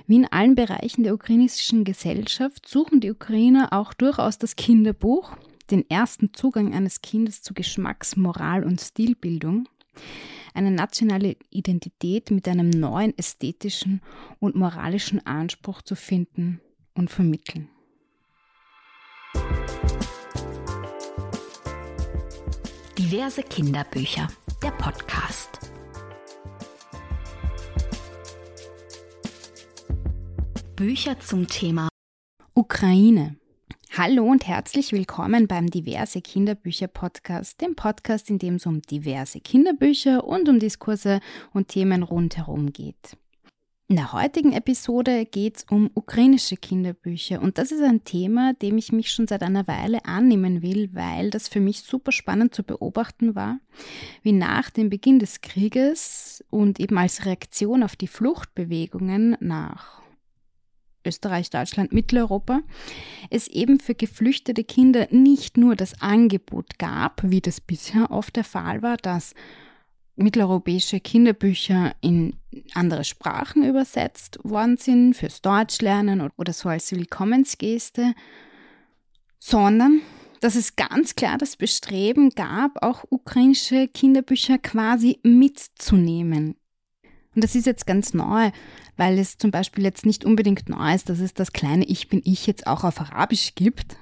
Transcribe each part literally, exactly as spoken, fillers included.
Wie in allen Bereichen der ukrainischen Gesellschaft suchen die Ukrainer auch durchaus das Kinderbuch, den ersten Zugang eines Kindes zu Geschmacks-, Moral- und Stilbildung, eine nationale Identität mit einem neuen ästhetischen und moralischen Anspruch zu finden und vermitteln. Diverse Kinderbücher, der Podcast. Bücher zum Thema Ukraine. Hallo und herzlich willkommen beim Diverse Kinderbücher Podcast, dem Podcast, in dem es um diverse Kinderbücher und um Diskurse und Themen rundherum geht. In der heutigen Episode geht es um ukrainische Kinderbücher und das ist ein Thema, dem ich mich schon seit einer Weile annehmen will, weil das für mich super spannend zu beobachten war, wie nach dem Beginn des Krieges und eben als Reaktion auf die Fluchtbewegungen nach Österreich, Deutschland, Mitteleuropa, es eben für geflüchtete Kinder nicht nur das Angebot gab, wie das bisher oft der Fall war, dass mitteleuropäische Kinderbücher in andere Sprachen übersetzt worden sind, fürs Deutschlernen oder so als Willkommensgeste, sondern dass es ganz klar das Bestreben gab, auch ukrainische Kinderbücher quasi mitzunehmen. Und das ist jetzt ganz neu, weil es zum Beispiel jetzt nicht unbedingt neu ist, dass es das kleine Ich bin ich jetzt auch auf Arabisch gibt.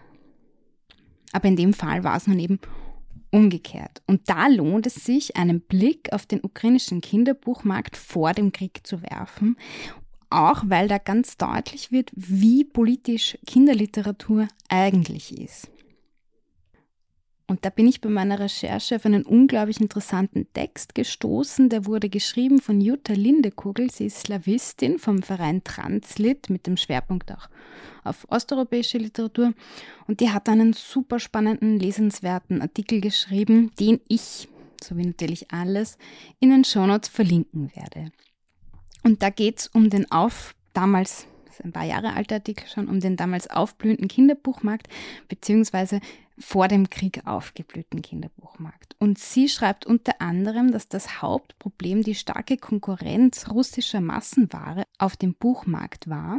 Aber in dem Fall war es nun eben umgekehrt. Und da lohnt es sich, einen Blick auf den ukrainischen Kinderbuchmarkt vor dem Krieg zu werfen, auch weil da ganz deutlich wird, wie politisch Kinderliteratur eigentlich ist. Und da bin ich bei meiner Recherche auf einen unglaublich interessanten Text gestoßen. Der wurde geschrieben von Jutta Lindekugel. Sie ist Slawistin vom Verein Translit mit dem Schwerpunkt auch auf osteuropäische Literatur. Und die hat einen super spannenden, lesenswerten Artikel geschrieben, den ich, so wie natürlich alles, in den Shownotes verlinken werde. Und da geht es um den auf, damals, das ist ein paar Jahre alter Artikel schon, um den damals aufblühenden Kinderbuchmarkt, beziehungsweise vor dem Krieg aufgeblühten Kinderbuchmarkt. Und sie schreibt unter anderem, dass das Hauptproblem die starke Konkurrenz russischer Massenware auf dem Buchmarkt war.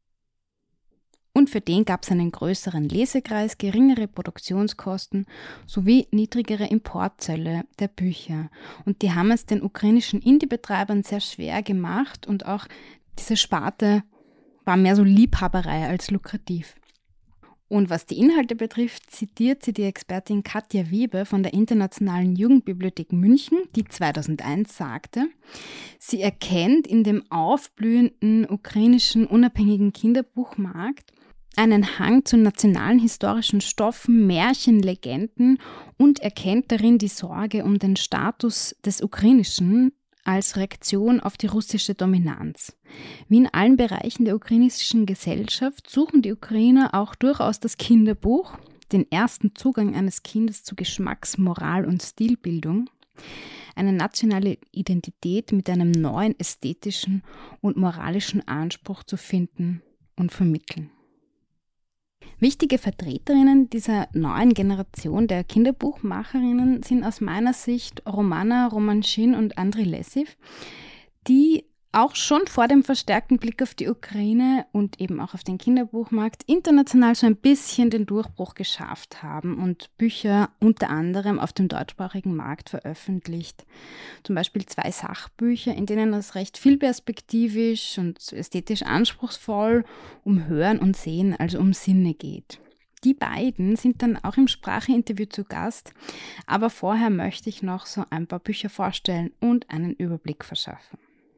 Und für den gab es einen größeren Lesekreis, geringere Produktionskosten sowie niedrigere Importzölle der Bücher. Und die haben es den ukrainischen Indie-Betreibern sehr schwer gemacht und auch diese Sparte war mehr so Liebhaberei als lukrativ. Und was die Inhalte betrifft, zitiert sie die Expertin Katja Wiebe von der Internationalen Jugendbibliothek München, die zweitausendeins sagte, sie erkennt in dem aufblühenden ukrainischen unabhängigen Kinderbuchmarkt einen Hang zu nationalen historischen Stoffen, Märchen, Legenden und erkennt darin die Sorge um den Status des Ukrainischen als Reaktion auf die russische Dominanz. Wie in allen Bereichen der ukrainischen Gesellschaft suchen die Ukrainer auch durchaus das Kinderbuch, den ersten Zugang eines Kindes zu Geschmacks-, Moral- und Stilbildung, eine nationale Identität mit einem neuen ästhetischen und moralischen Anspruch zu finden und vermitteln. Wichtige Vertreterinnen dieser neuen Generation der Kinderbuchmacherinnen sind aus meiner Sicht Romana Romanschin und Andriy Lessiv, die auch schon vor dem verstärkten Blick auf die Ukraine und eben auch auf den Kinderbuchmarkt international so ein bisschen den Durchbruch geschafft haben und Bücher unter anderem auf dem deutschsprachigen Markt veröffentlicht. Zum Beispiel zwei Sachbücher, in denen es recht vielperspektivisch und ästhetisch anspruchsvoll um Hören und Sehen, also um Sinne geht. Die beiden sind dann auch im Spracheinterview zu Gast, aber vorher möchte ich noch so ein paar Bücher vorstellen und einen Überblick verschaffen.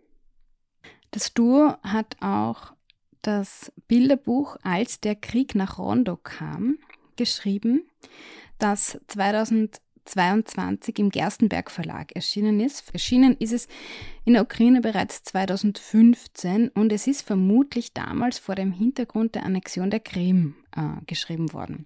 Das Duo hat auch das Bilderbuch Als der Krieg nach Rondo kam geschrieben, das zweitausendzweiundzwanzig im Gerstenberg Verlag erschienen ist. Erschienen ist es in der Ukraine bereits zweitausendfünfzehn und es ist vermutlich damals vor dem Hintergrund der Annexion der Krim äh, geschrieben worden.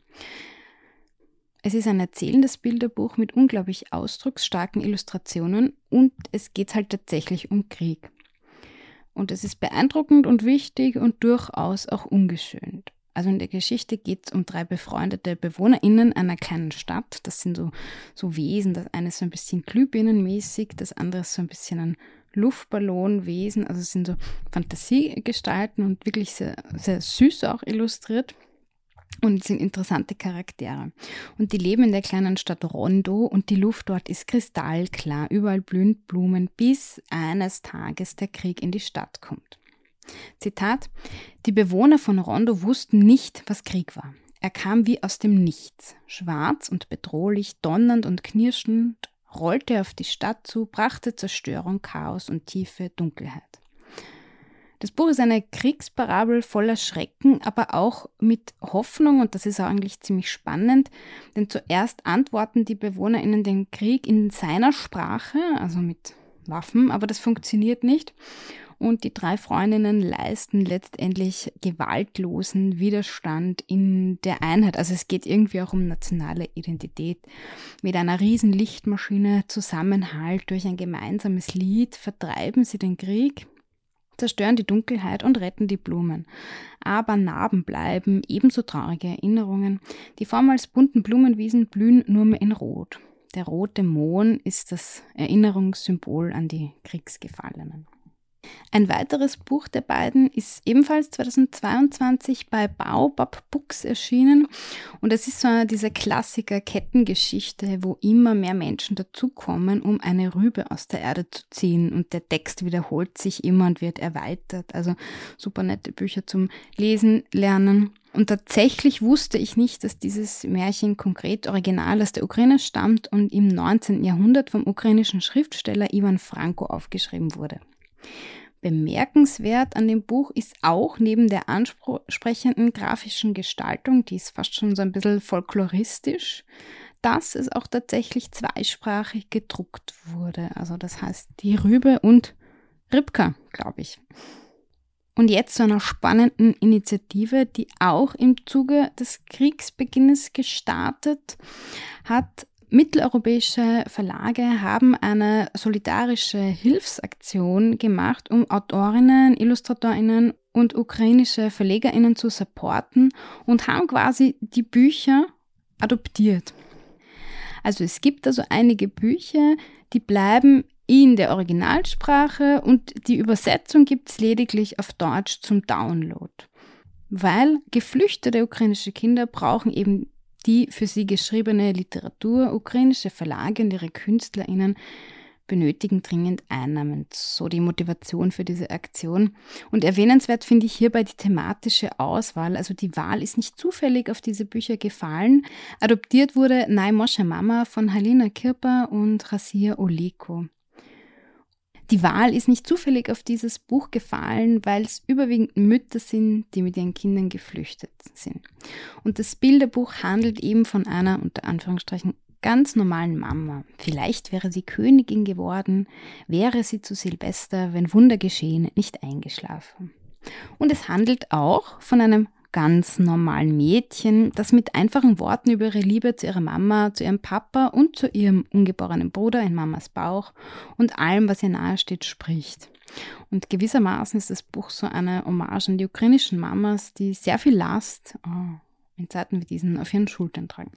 Es ist ein erzählendes Bilderbuch mit unglaublich ausdrucksstarken Illustrationen und es geht halt tatsächlich um Krieg. Und es ist beeindruckend und wichtig und durchaus auch ungeschönt. Also in der Geschichte geht es um drei befreundete BewohnerInnen einer kleinen Stadt. Das sind so, so Wesen, das eine ist so ein bisschen glühbirnenmäßig, das andere ist so ein bisschen ein Luftballonwesen, also es sind so Fantasiegestalten und wirklich sehr, sehr süß auch illustriert. Und es sind interessante Charaktere. Und die leben in der kleinen Stadt Rondo und die Luft dort ist kristallklar. Überall blühen Blumen, bis eines Tages der Krieg in die Stadt kommt. Zitat: Die Bewohner von Rondo wussten nicht, was Krieg war. Er kam wie aus dem Nichts. Schwarz und bedrohlich, donnernd und knirschend, rollte er auf die Stadt zu, brachte Zerstörung, Chaos und tiefe Dunkelheit. Das Buch ist eine Kriegsparabel voller Schrecken, aber auch mit Hoffnung, und das ist auch eigentlich ziemlich spannend, denn zuerst antworten die BewohnerInnen den Krieg in seiner Sprache, also mit Waffen, aber das funktioniert nicht. Und die drei Freundinnen leisten letztendlich gewaltlosen Widerstand in der Einheit. Also es geht irgendwie auch um nationale Identität. Mit einer riesen Lichtmaschine, Zusammenhalt durch ein gemeinsames Lied vertreiben sie den Krieg, zerstören die Dunkelheit und retten die Blumen. Aber Narben bleiben, ebenso traurige Erinnerungen. Die vormals bunten Blumenwiesen blühen nur mehr in Rot. Der rote Mohn ist das Erinnerungssymbol an die Kriegsgefallenen. Ein weiteres Buch der beiden ist ebenfalls zweitausendzweiundzwanzig bei Baobab Books erschienen und es ist so eine dieser Klassiker-Kettengeschichte, wo immer mehr Menschen dazukommen, um eine Rübe aus der Erde zu ziehen und der Text wiederholt sich immer und wird erweitert. Also super nette Bücher zum Lesen, Lernen. Und tatsächlich wusste ich nicht, dass dieses Märchen konkret original aus der Ukraine stammt und im neunzehnten Jahrhundert vom ukrainischen Schriftsteller Iwan Franko aufgeschrieben wurde. Bemerkenswert an dem Buch ist auch neben der ansprechenden grafischen Gestaltung, die ist fast schon so ein bisschen folkloristisch, dass es auch tatsächlich zweisprachig gedruckt wurde. Also das heißt die Rübe und Ribka, glaube ich. Und jetzt zu einer spannenden Initiative, die auch im Zuge des Kriegsbeginnes gestartet hat. Mitteleuropäische Verlage haben eine solidarische Hilfsaktion gemacht, um Autorinnen, Illustratorinnen und ukrainische Verlegerinnen zu supporten und haben quasi die Bücher adoptiert. Also es gibt also einige Bücher, die bleiben in der Originalsprache und die Übersetzung gibt es lediglich auf Deutsch zum Download. Weil geflüchtete ukrainische Kinder brauchen eben die für sie geschriebene Literatur, ukrainische Verlage und ihre KünstlerInnen benötigen dringend Einnahmen. So die Motivation für diese Aktion. Und erwähnenswert finde ich hierbei die thematische Auswahl. Also die Wahl ist nicht zufällig auf diese Bücher gefallen. Adoptiert wurde Najmosche Mama von Halina Kirpa und Razia Oleko. Die Wahl ist nicht zufällig auf dieses Buch gefallen, weil es überwiegend Mütter sind, die mit ihren Kindern geflüchtet sind. Und das Bilderbuch handelt eben von einer, unter Anführungsstrichen, ganz normalen Mama. Vielleicht wäre sie Königin geworden, wäre sie zu Silvester, wenn Wunder geschehen, nicht eingeschlafen. Und es handelt auch von einem ganz normalen Mädchen, das mit einfachen Worten über ihre Liebe zu ihrer Mama, zu ihrem Papa und zu ihrem ungeborenen Bruder in Mamas Bauch und allem, was ihr nahesteht, spricht. Und gewissermaßen ist das Buch so eine Hommage an die ukrainischen Mamas, die sehr viel Last oh, in Zeiten wie diesen auf ihren Schultern tragen.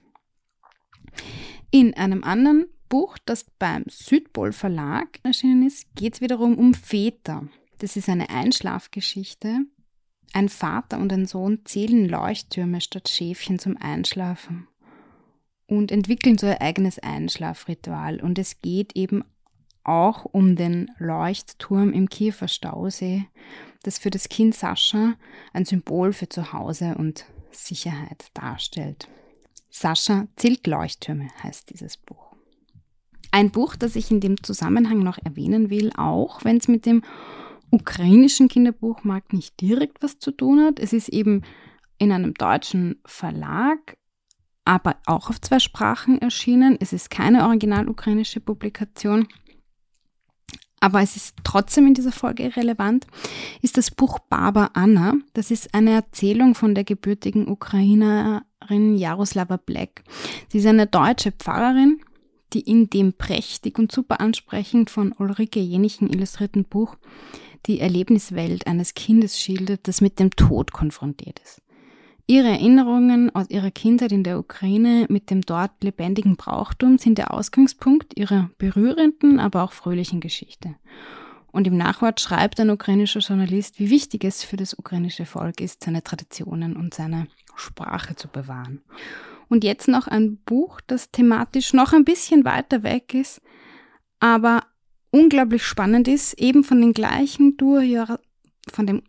In einem anderen Buch, das beim Südpol Verlag erschienen ist, geht es wiederum um Väter. Das ist eine Einschlafgeschichte. Ein Vater und ein Sohn zählen Leuchttürme statt Schäfchen zum Einschlafen und entwickeln so ihr eigenes Einschlafritual. Und es geht eben auch um den Leuchtturm im Kiewer Stausee, das für das Kind Sascha ein Symbol für Zuhause und Sicherheit darstellt. Sascha zählt Leuchttürme, heißt dieses Buch. Ein Buch, das ich in dem Zusammenhang noch erwähnen will, auch wenn es mit dem ukrainischen Kinderbuchmarkt nicht direkt was zu tun hat. Es ist eben in einem deutschen Verlag, aber auch auf zwei Sprachen erschienen. Es ist keine original ukrainische Publikation, aber es ist trotzdem in dieser Folge relevant, ist das Buch Baba Anna. Das ist eine Erzählung von der gebürtigen Ukrainerin Jaroslava Black. Sie ist eine deutsche Pfarrerin, die in dem prächtig und super ansprechend von Ulrike Jenichen illustrierten Buch die Erlebniswelt eines Kindes schildert, das mit dem Tod konfrontiert ist. Ihre Erinnerungen aus ihrer Kindheit in der Ukraine mit dem dort lebendigen Brauchtum sind der Ausgangspunkt ihrer berührenden, aber auch fröhlichen Geschichte. Und im Nachwort schreibt ein ukrainischer Journalist, wie wichtig es für das ukrainische Volk ist, seine Traditionen und seine Sprache zu bewahren. Und jetzt noch ein Buch, das thematisch noch ein bisschen weiter weg ist, aber unglaublich spannend ist, eben von den gleichen Duo, von dem,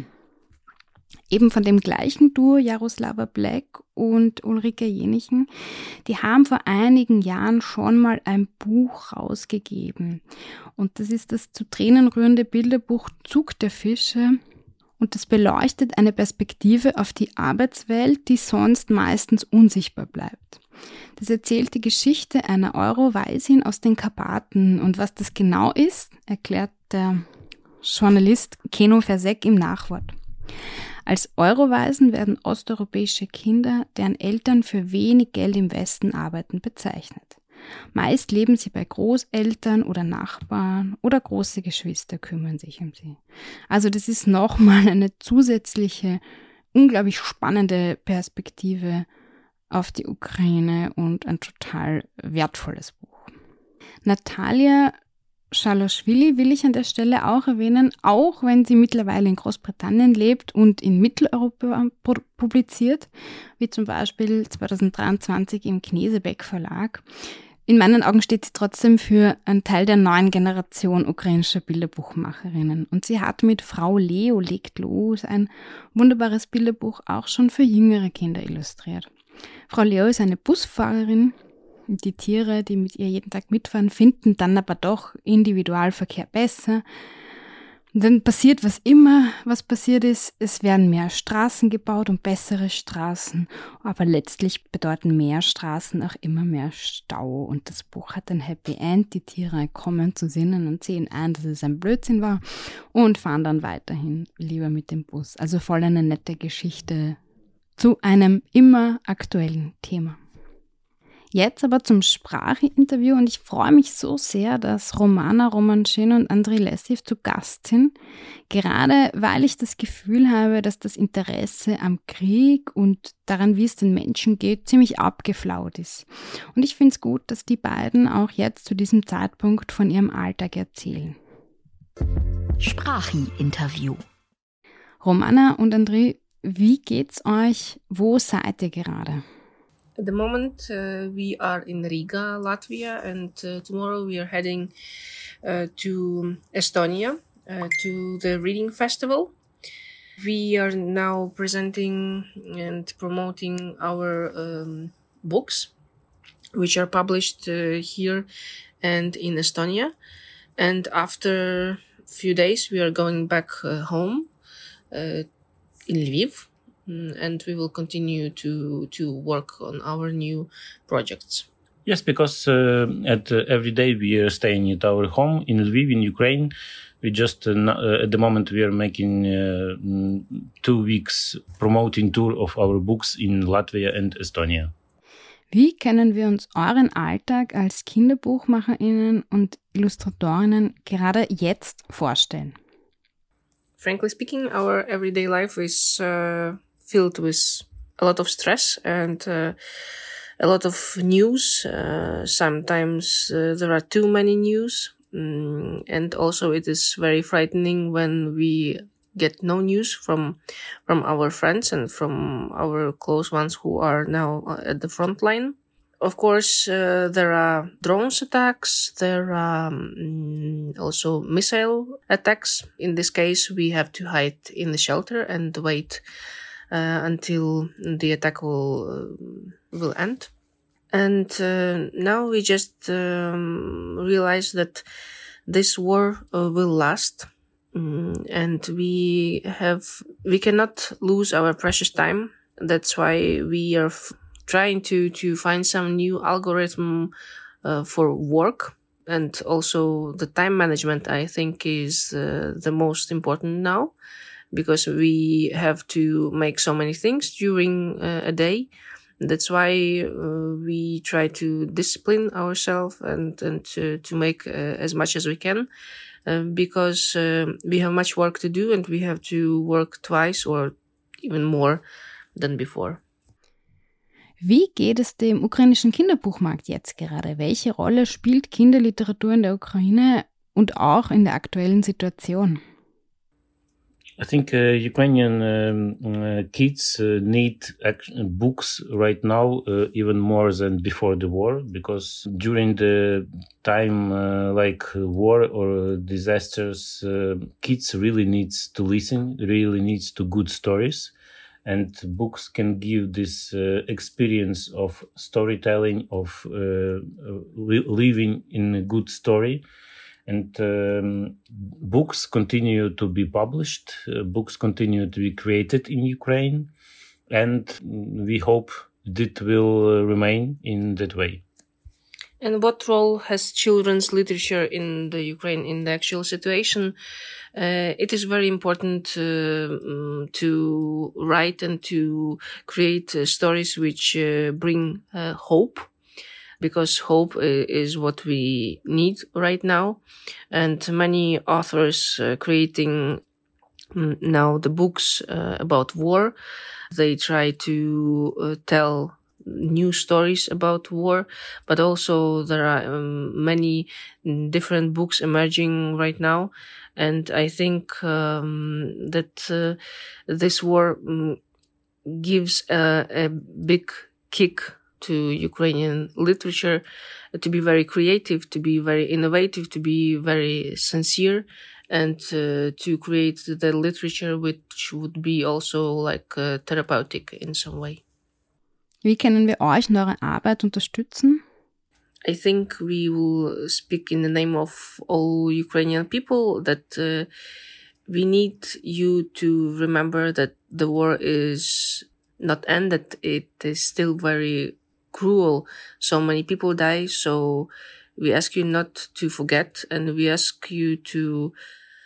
eben von dem gleichen Duo Jaroslava Black und Ulrike Jenichen. Die haben vor einigen Jahren schon mal ein Buch rausgegeben. Und das ist das zu Tränen rührende Bilderbuch Zug der Fische. Und das beleuchtet eine Perspektive auf die Arbeitswelt, die sonst meistens unsichtbar bleibt. Das erzählt die Geschichte einer Eurowaisin aus den Karpaten. Und was das genau ist, erklärt der Journalist Keno Versek im Nachwort. Als Eurowaisen werden osteuropäische Kinder, deren Eltern für wenig Geld im Westen arbeiten, bezeichnet. Meist leben sie bei Großeltern oder Nachbarn oder große Geschwister kümmern sich um sie. Also das ist nochmal eine zusätzliche, unglaublich spannende Perspektive auf die Ukraine und ein total wertvolles Buch. Natalia Schaloschwili will ich an der Stelle auch erwähnen, auch wenn sie mittlerweile in Großbritannien lebt und in Mitteleuropa publiziert, wie zum Beispiel zwanzig dreiundzwanzig im Knesebeck Verlag. In meinen Augen steht sie trotzdem für einen Teil der neuen Generation ukrainischer Bilderbuchmacherinnen. Und sie hat mit Frau Leo legt los ein wunderbares Bilderbuch auch schon für jüngere Kinder illustriert. Frau Leo ist eine Busfahrerin. Die Tiere, die mit ihr jeden Tag mitfahren, finden dann aber doch Individualverkehr besser. Und dann passiert, was immer was passiert ist. Es werden mehr Straßen gebaut und bessere Straßen. Aber letztlich bedeuten mehr Straßen auch immer mehr Stau. Und das Buch hat ein Happy End. Die Tiere kommen zu Sinnen und sehen ein, dass es ein Blödsinn war und fahren dann weiterhin lieber mit dem Bus. Also voll eine nette Geschichte zu einem immer aktuellen Thema. Jetzt aber zum Sprachinterview und ich freue mich so sehr, dass Romana Romanschin und Andrei Lessiv zu Gast sind, gerade weil ich das Gefühl habe, dass das Interesse am Krieg und daran, wie es den Menschen geht, ziemlich abgeflaut ist. Und ich finde es gut, dass die beiden auch jetzt zu diesem Zeitpunkt von ihrem Alltag erzählen. Sprachi-Interview. Romana und Andrei, wie geht's euch? Wo seid ihr gerade? At the moment, uh, we are in Riga, Latvia, and uh, tomorrow we are heading uh, to Estonia uh, to the reading festival. We are now presenting and promoting our um, books, which are published uh, here and in Estonia. And after a few days, we are going back uh, home uh, in Lviv. And we will continue to to work on our new projects. Yes, because uh, at uh, every day we are staying at our home in Lviv, in Ukraine. We just uh, uh, at the moment we are making uh, two weeks promoting tour of our books in Latvia and Estonia. Wie können wir uns euren Alltag als KinderbuchmacherInnen und Illustratorinnen gerade jetzt vorstellen? Frankly speaking, our everyday life is uh, filled with a lot of stress and uh, a lot of news. Uh, sometimes uh, there are too many news. Um, and also it is very frightening when we get no news from from our friends and from our close ones who are now at the front line. Of course, uh, there are drones attacks. There are um, also missile attacks. In this case, we have to hide in the shelter and wait uh, until the attack will uh, will end. And uh, now we just um, realize that this war uh, will last, um, and we have we cannot lose our precious time. That's why we are F- trying to, to find some new algorithm uh, for work, and also the time management, I think, is uh, the most important now, because we have to make so many things during uh, a day. That's why uh, we try to discipline ourselves and, and to, to make uh, as much as we can, uh, because uh, we have much work to do and we have to work twice or even more than before. Wie geht es dem ukrainischen Kinderbuchmarkt jetzt gerade? Welche Rolle spielt Kinderliteratur in der Ukraine und auch in der aktuellen Situation? I think uh, Ukrainian um, uh, kids uh, need act- books right now uh, even more than before the war, because during the time uh, like uh, war or disasters, uh, kids really needs to listen, really needs to good stories, and books can give this uh, experience of storytelling, of uh, li- living in a good story. And um, books continue to be published, uh, books continue to be created in Ukraine, and we hope it will uh, remain in that way. And what role has children's literature in the Ukraine in the actual situation? Uh, it is very important uh, um, to write and to create uh, stories which uh, bring uh, hope, because hope is what we need right now. And many authors uh, creating now the books uh, about war, they try to uh, tell new stories about war, but also there are um, many different books emerging right now. And I think um, that uh, this war um, gives a, a big kick to Ukrainian literature, to be very creative, to be very innovative, to be very sincere, and uh, to create the literature which would be also like uh, therapeutic in some way. Wie können wir euch in eurer Arbeit unterstützen? I think we will speak in the name of all Ukrainian people that uh, we need you to remember that the war is not ended. It is still very cruel. So many people die. So we ask you not to forget, and we ask you to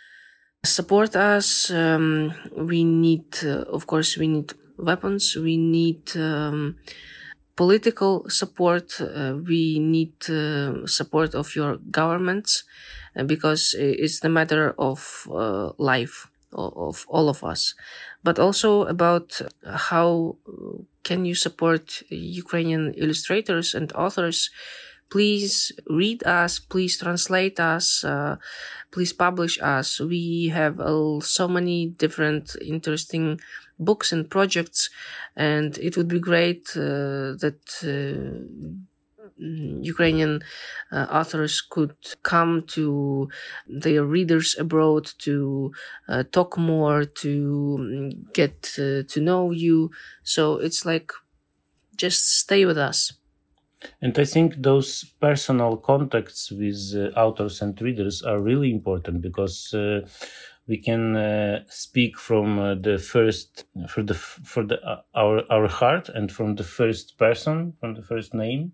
support us. Um, we need, uh, of course, we need weapons. We need um, political support. Uh, we need uh, support of your governments, uh, because it's the matter of uh, life of all of us, but also about how can you support Ukrainian illustrators and authors. Please read us, please translate us, uh, please publish us. We have uh, so many different interesting books and projects, and it would be great uh, that uh, Ukrainian uh, authors could come to their readers abroad to uh, talk more, to get uh, to know you. So it's like, just stay with us. And I think those personal contacts with uh, authors and readers are really important, because uh, we can uh, speak from uh, the first, for the for the uh, our our heart, and from the first person, from the first name.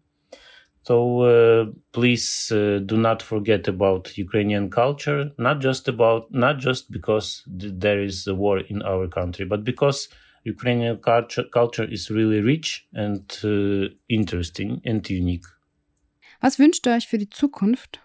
So uh, please uh, do not forget about Ukrainian culture, not just about, not just because th- there is a war in our country, but because Ukrainian culture, culture is really rich and uh, interesting and unique. Was wünscht ihr euch für die Zukunft?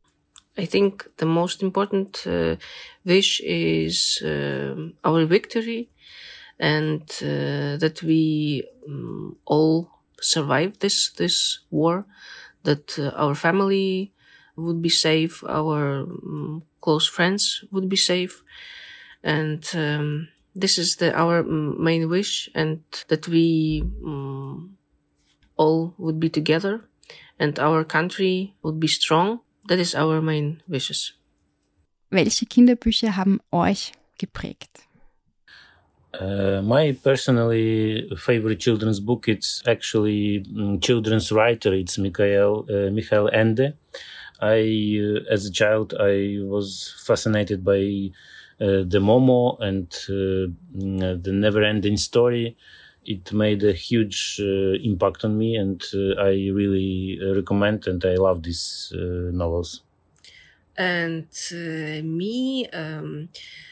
I think the most important uh, wish is uh, our victory, and uh, that we um, all survive this this war, that uh, our family would be safe, our um, close friends would be safe, and um, this is the our main wish, and that we um, all would be together, and our country would be strong. That is our main wishes. Welche Kinderbücher haben euch geprägt? Uh, my personally favorite children's book, it's actually um, children's writer. It's Mikhail uh, Mikhail Ende. I, uh, as a child, I was fascinated by uh, the Momo and uh, the never-ending story. It made a huge uh, impact on me, and uh, I really uh, recommend and I love these uh, novels. And uh, me, um,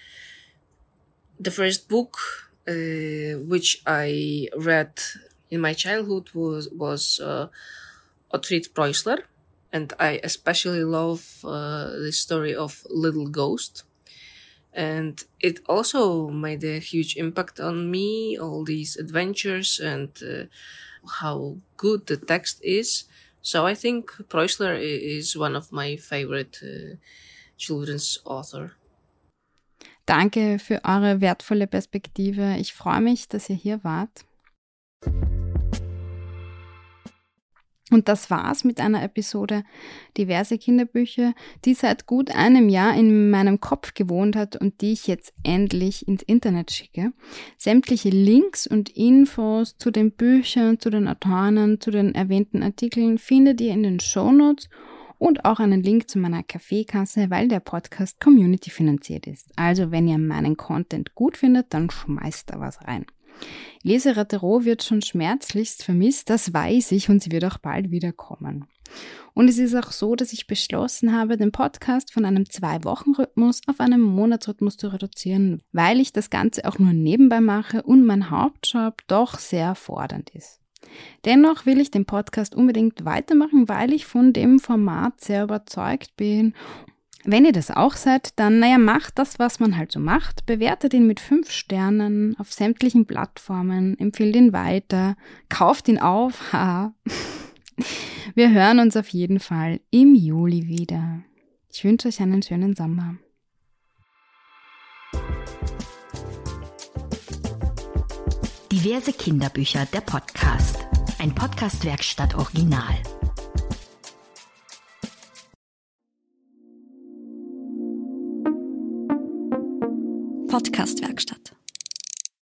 the first book uh, which I read in my childhood was was uh, Otfried Preußler, and I especially love uh, the story of Little Ghost. And it also made a huge impact on me, all these adventures and uh, how good the text is. So I think Preußler is one of my favorite uh, children's author. Danke für eure wertvolle Perspektive. Ich freue mich, dass ihr hier wart. Und das war's mit einer Episode Diverse Kinderbücher, die seit gut einem Jahr in meinem Kopf gewohnt hat und die ich jetzt endlich ins Internet schicke. Sämtliche Links und Infos zu den Büchern, zu den Autoren, zu den erwähnten Artikeln findet ihr in den Shownotes und auch einen Link zu meiner Kaffeekasse, weil der Podcast Community finanziert ist. Also wenn ihr meinen Content gut findet, dann schmeißt da was rein. Leseratte Roh wird schon schmerzlichst vermisst, das weiß ich, und sie wird auch bald wiederkommen. Und es ist auch so, dass ich beschlossen habe, den Podcast von einem Zwei-Wochen-Rhythmus auf einen Monatsrhythmus zu reduzieren, weil ich das Ganze auch nur nebenbei mache und mein Hauptjob doch sehr fordernd ist. Dennoch will ich den Podcast unbedingt weitermachen, weil ich von dem Format sehr überzeugt bin. Wenn ihr das auch seid, dann, naja, macht das, was man halt so macht. Bewertet ihn mit fünf Sternen auf sämtlichen Plattformen, empfiehlt ihn weiter, kauft ihn auf, haha. Wir hören uns auf jeden Fall im Juli wieder. Ich wünsche euch einen schönen Sommer. Diverse Kinderbücher, der Podcast. Ein Podcast-Werkstatt Original. Podcast-Werkstatt.